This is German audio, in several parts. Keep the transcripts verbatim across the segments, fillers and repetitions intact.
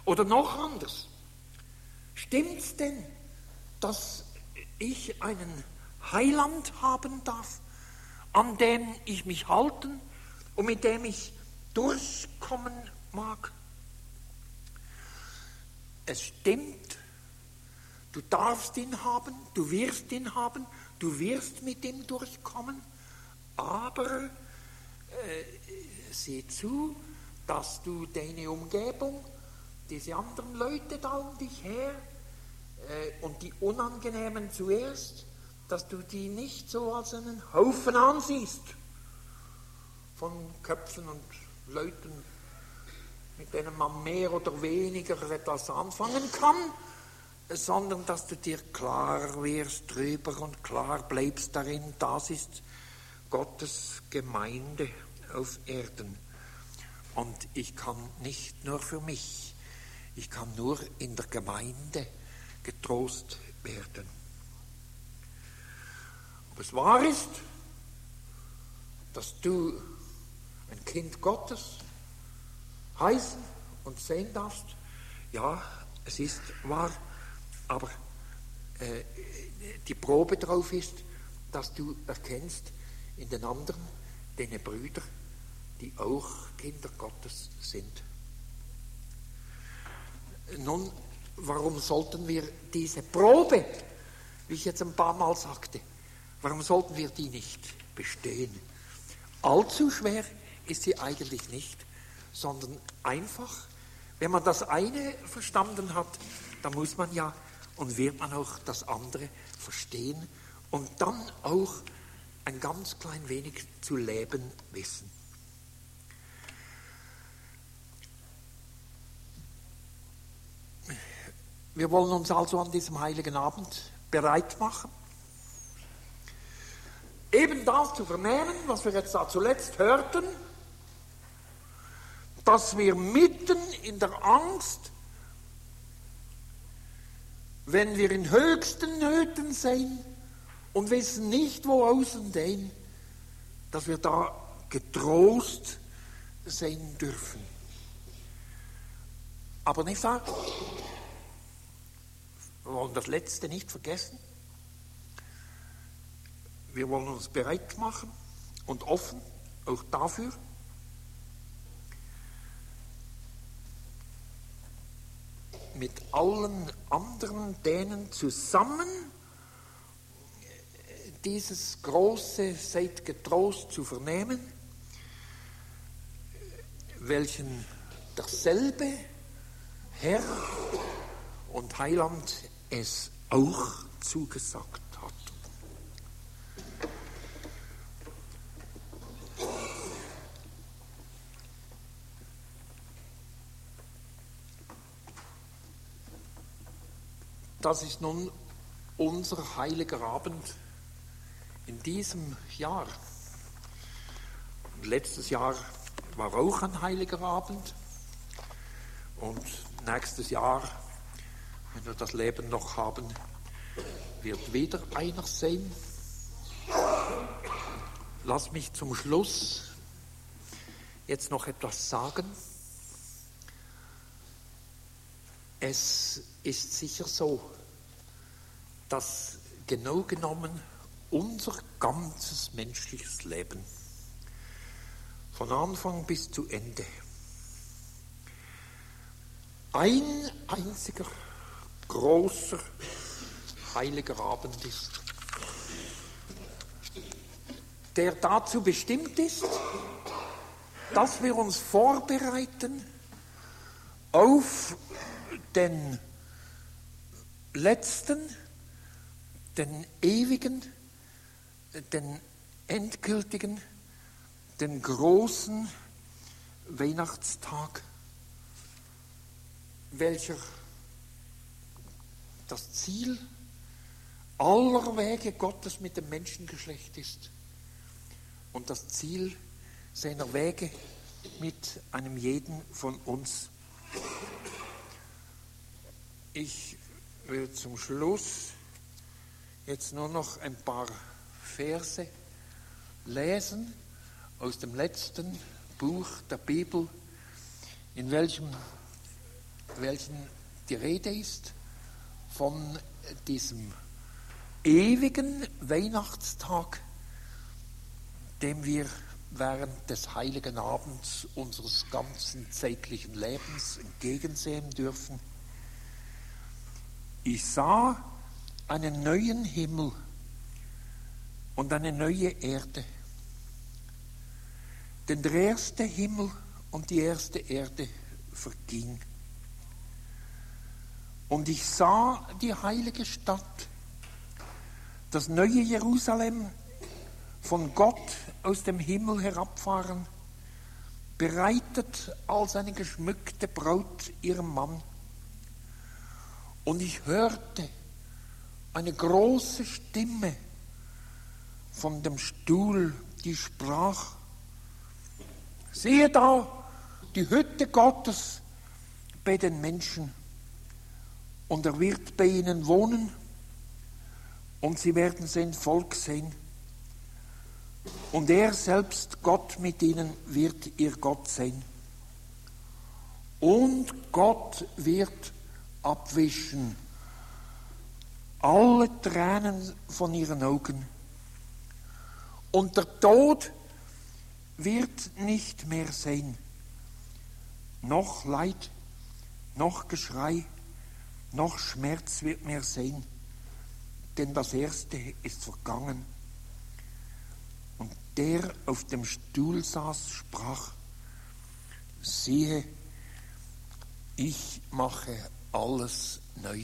Oder noch anders. Stimmt's denn, dass ich einen Heiland haben darf, an dem ich mich halten und mit dem ich durchkommen mag? Es stimmt, du darfst ihn haben, du wirst ihn haben, du wirst mit ihm durchkommen, aber äh, sieh zu, dass du deine Umgebung, diese anderen Leute da um dich her äh, und die Unangenehmen zuerst, dass du die nicht so als einen Haufen ansiehst von Köpfen und Leuten, mit denen man mehr oder weniger etwas anfangen kann, sondern dass du dir klar wirst drüber und klar bleibst darin, das ist Gottes Gemeinde auf Erden. Und ich kann nicht nur für mich, ich kann nur in der Gemeinde getrost werden. Ob es wahr ist, dass du ein Kind Gottes heißen und sehen darfst, ja, es ist wahr, aber äh, die Probe darauf ist, dass du erkennst in den anderen, deine Brüder, die auch Kinder Gottes sind. Nun, warum sollten wir diese Probe, wie ich jetzt ein paar Mal sagte, warum sollten wir die nicht bestehen? Allzu schwer ist sie eigentlich nicht, sondern einfach, wenn man das eine verstanden hat, dann muss man ja und wird man auch das andere verstehen und dann auch ein ganz klein wenig zu leben wissen. Wir wollen uns also an diesem heiligen Abend bereit machen, eben das zu vernehmen, was wir jetzt da zuletzt hörten, dass wir mitten in der Angst, wenn wir in höchsten Nöten sind und wissen nicht, wo außen denn, dass wir da getrost sein dürfen. Aber nicht wahr? Wir wollen das Letzte nicht vergessen. Wir wollen uns bereit machen und offen, auch dafür, mit allen anderen denen zusammen dieses große Seid getrost zu vernehmen, welchen derselbe Herr und Heiland es auch zugesagt hat. Das ist nun unser heiliger Abend in diesem Jahr. Letztes Jahr war auch ein heiliger Abend und nächstes Jahr, wenn wir das Leben noch haben, wird wieder einer sein. Lass mich zum Schluss jetzt noch etwas sagen. Es ist sicher so, dass genau genommen unser ganzes menschliches Leben von Anfang bis zu Ende ein einziger großer heiliger Abend ist, der dazu bestimmt ist, dass wir uns vorbereiten auf den letzten, den ewigen, den endgültigen, den großen Weihnachtstag, welcher das Ziel aller Wege Gottes mit dem Menschengeschlecht ist und das Ziel seiner Wege mit einem jeden von uns. Ich will zum Schluss jetzt nur noch ein paar Verse lesen aus dem letzten Buch der Bibel, in welchem welchen die Rede ist, von diesem ewigen Weihnachtstag, dem wir während des heiligen Abends unseres ganzen zeitlichen Lebens entgegensehen dürfen. Ich sah einen neuen Himmel und eine neue Erde. Denn der erste Himmel und die erste Erde verging. Und ich sah die heilige Stadt, das neue Jerusalem, von Gott aus dem Himmel herabfahren, bereitet als eine geschmückte Braut ihrem Mann. Und ich hörte eine große Stimme von dem Stuhl, die sprach: Siehe da, die Hütte Gottes bei den Menschen, und er wird bei ihnen wohnen, und sie werden sein Volk sein. Und er selbst, Gott mit ihnen, wird ihr Gott sein. Und Gott wird abwischen alle Tränen von ihren Augen. Und der Tod wird nicht mehr sein. Noch Leid, noch Geschrei, noch Schmerz wird mehr sein, denn das Erste ist vergangen. Und der auf dem Stuhl saß, sprach: Siehe, ich mache alles neu.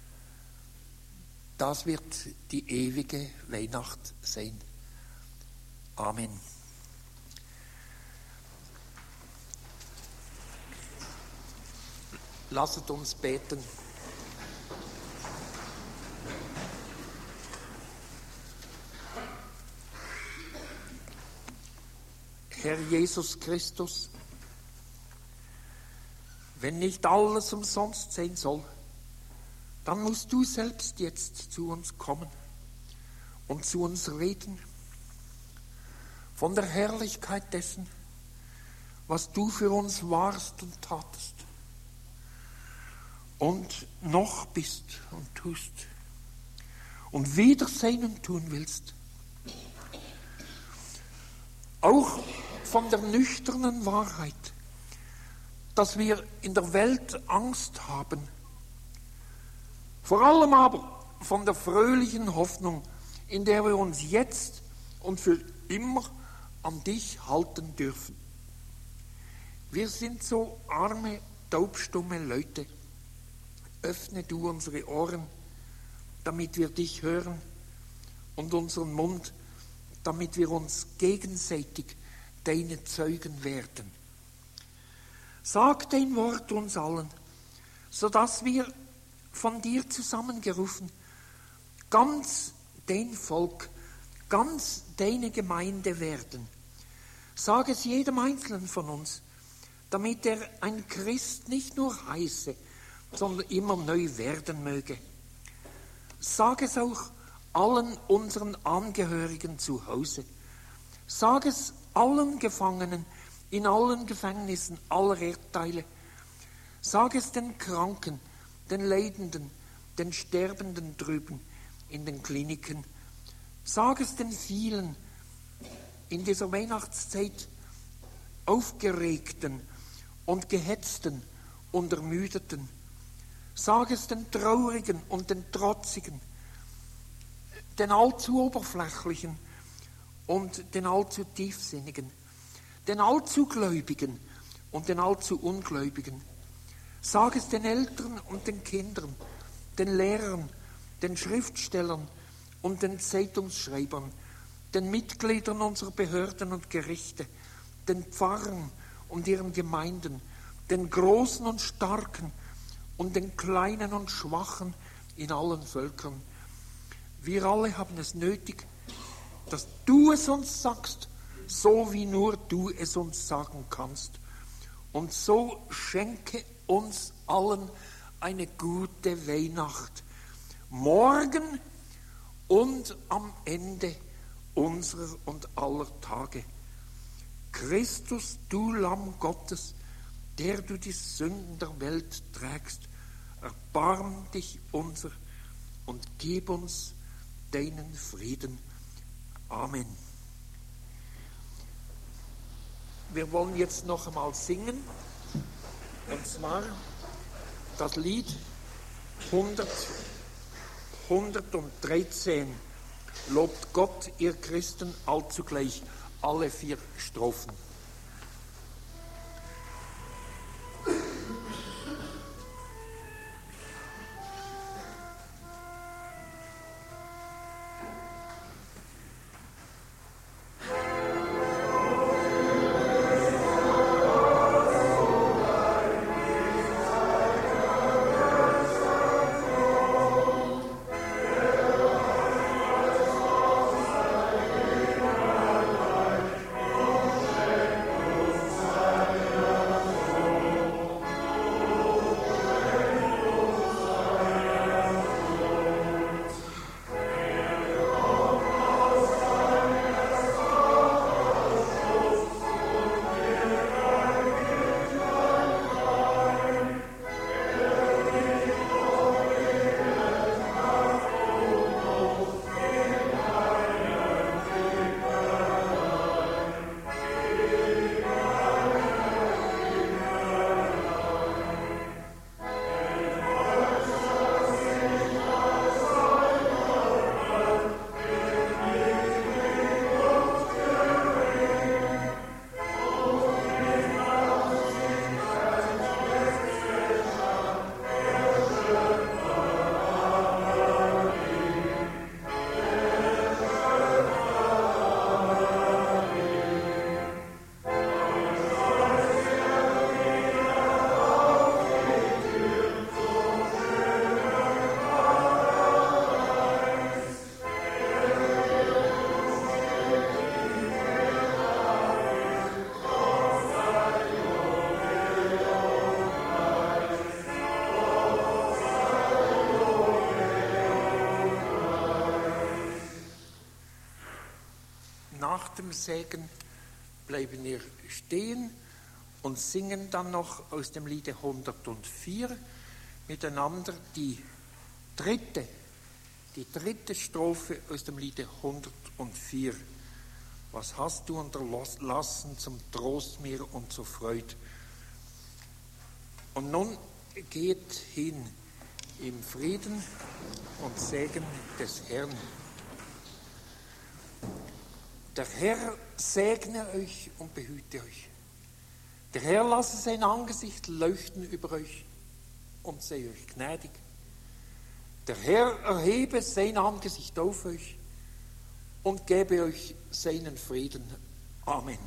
Das wird die ewige Weihnacht sein. Amen. Lasset uns beten. Herr Jesus Christus, wenn nicht alles umsonst sein soll, dann musst du selbst jetzt zu uns kommen und zu uns reden von der Herrlichkeit dessen, was du für uns warst und tatest und noch bist und tust und wieder sein und tun willst. Auch von der nüchternen Wahrheit, dass wir in der Welt Angst haben, vor allem aber von der fröhlichen Hoffnung, in der wir uns jetzt und für immer an dich halten dürfen. Wir sind so arme, taubstumme Leute. Öffne du unsere Ohren, damit wir dich hören, und unseren Mund, damit wir uns gegenseitig deine Zeugen werden. Sag dein Wort uns allen, sodass wir von dir zusammengerufen ganz dein Volk, ganz deine Gemeinde werden. Sag es jedem Einzelnen von uns, damit er ein Christ nicht nur heiße, sondern immer neu werden möge. Sag es auch allen unseren Angehörigen zu Hause. Sag es allen Gefangenen in allen Gefängnissen aller Erdteile. Sag es den Kranken, den Leidenden, den Sterbenden drüben in den Kliniken. Sag es den vielen in dieser Weihnachtszeit Aufgeregten und Gehetzten und Ermüdeten. Sag es den Traurigen und den Trotzigen, den allzu Oberflächlichen und den allzu Tiefsinnigen, den allzu Gläubigen und den allzu Ungläubigen. Sag es den Eltern und den Kindern, den Lehrern, den Schriftstellern und den Zeitungsschreibern, den Mitgliedern unserer Behörden und Gerichte, den Pfarrern und ihren Gemeinden, den Großen und Starken und den Kleinen und Schwachen in allen Völkern. Wir alle haben es nötig, dass du es uns sagst, so wie nur du es uns sagen kannst. Und so schenke uns allen eine gute Weihnacht, morgen und am Ende unserer und aller Tage. Christus, du Lamm Gottes, der du die Sünden der Welt trägst, erbarm dich unser und gib uns deinen Frieden. Amen. Wir wollen jetzt noch einmal singen, und zwar das Lied hundert, hundertdreizehn. Lobt Gott, ihr Christen, allzugleich, alle vier Strophen. Nach dem Segen bleiben wir stehen und singen dann noch aus dem Liede hundertvier miteinander die dritte, die dritte Strophe aus dem Liede hundertvier. Was hast du unterlassen zum Trost mir und zur Freude? Und nun geht hin im Frieden und Segen des Herrn. Der Herr segne euch und behüte euch. Der Herr lasse sein Angesicht leuchten über euch und sei euch gnädig. Der Herr erhebe sein Angesicht auf euch und gebe euch seinen Frieden. Amen.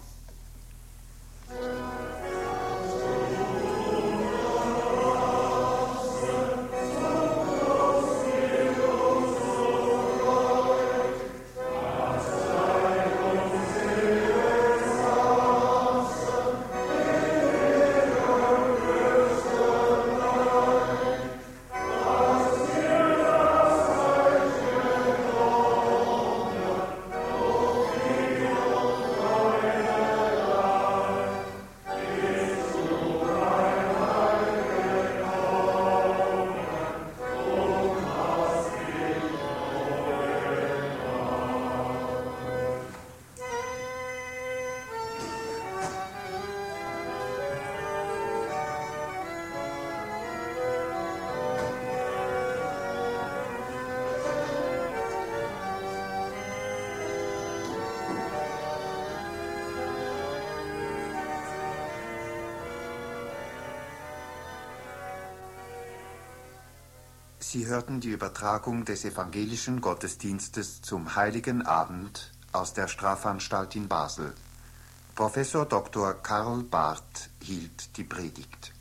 Sie hörten die Übertragung des evangelischen Gottesdienstes zum Heiligen Abend aus der Strafanstalt in Basel. Professor Doktor Karl Barth hielt die Predigt.